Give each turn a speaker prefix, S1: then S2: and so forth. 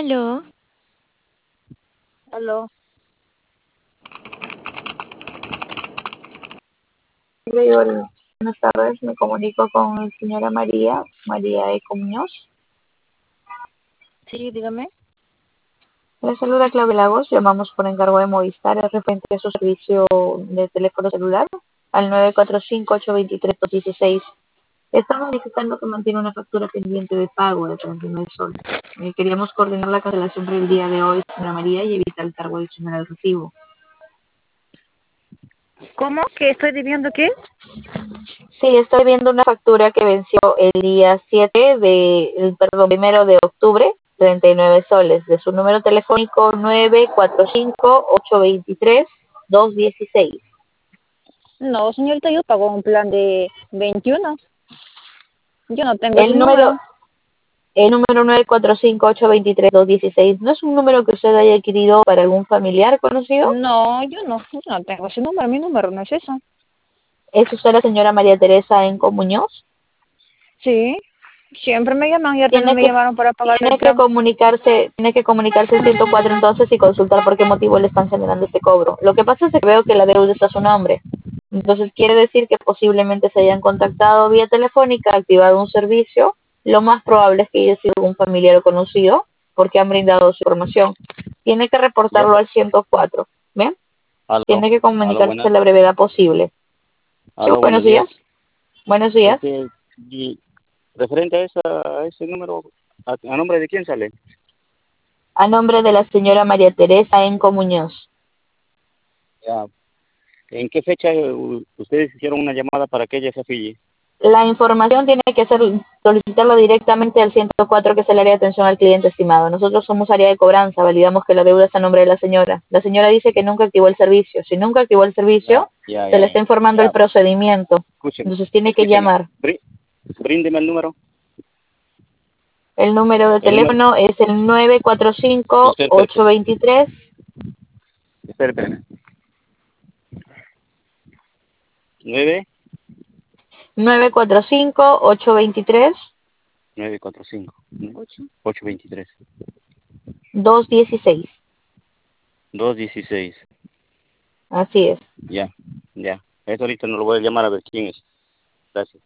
S1: Aló,
S2: Aló.
S3: Buenas tardes, me comunico con la señora María Eco Muñoz.
S2: Sí, dígame.
S3: Le saluda Claudia Lagos, llamamos por encargo de Movistar, es referente a su servicio de teléfono celular al 945-823-216. Estamos solicitando que mantiene una factura pendiente de pago de 39 soles. Queríamos coordinar la cancelación para el día de hoy, señora María, y evitar el cargo adicional al recibo.
S2: ¿Cómo? ¿Que estoy debiendo qué?
S3: Sí, estoy viendo una factura que venció el día 1 de octubre, 39 soles, de su número telefónico 945-823-216.
S2: No, señorita, yo pago un plan de 21. Yo no tengo ese
S3: El número,
S2: número.
S3: el número 945-823-216, ¿no es un número que usted haya adquirido para algún familiar conocido?
S2: No, yo no tengo ese número. Mi número no es eso.
S3: ¿Es usted la señora María Teresa Enco Muñoz?
S2: Sí, siempre me llaman y ahorita no
S3: Tiene
S2: me
S3: que
S2: llamaron para pagar el
S3: tiene que
S2: plan.
S3: comunicarse al 104 entonces y consultar por qué motivo le están generando este cobro. Lo que pasa es que veo que la deuda está a su nombre. Entonces quiere decir que posiblemente se hayan contactado vía telefónica, activado un servicio. Lo más probable es que haya sido un familiar o conocido porque han brindado su información. Tiene que
S4: Ya,
S3: reportarlo al 104. ¿Bien?
S4: aló,
S3: Tiene que
S4: aló,
S3: comunicarse a
S4: buenas,
S3: la brevedad posible. Sí,
S4: aló,
S3: buenos
S4: buenos
S3: días.
S4: días.
S3: Buenos días.
S4: Y referente a ese número, ¿a nombre de quién sale?
S3: A nombre de la señora María Teresa Enco Muñoz.
S4: Ya, ¿en qué fecha ustedes hicieron una llamada para que ella se afili?
S3: La información tiene que solicitarlo directamente al 104, que es el área de atención al cliente, estimado. Nosotros somos área de cobranza, validamos que la deuda está a nombre de la señora. La señora dice que nunca activó el servicio. Si nunca activó el
S4: Ya,
S3: servicio,
S4: ya,
S3: se
S4: ya,
S3: le está informando el
S4: ya,
S3: procedimiento.
S4: escúcheme,
S3: Entonces tiene que
S4: escúcheme,
S3: llamar.
S4: bríndeme el número,
S3: El número de
S4: el número,
S3: teléfono es el
S4: espera, espera, espera,
S3: 945-823.
S4: espera, espera, 9,
S3: 945-823-216.
S4: 945, 823, 216,
S3: Así es.
S4: ya, ya, esto ahorita no lo voy a llamar a ver quién es, gracias.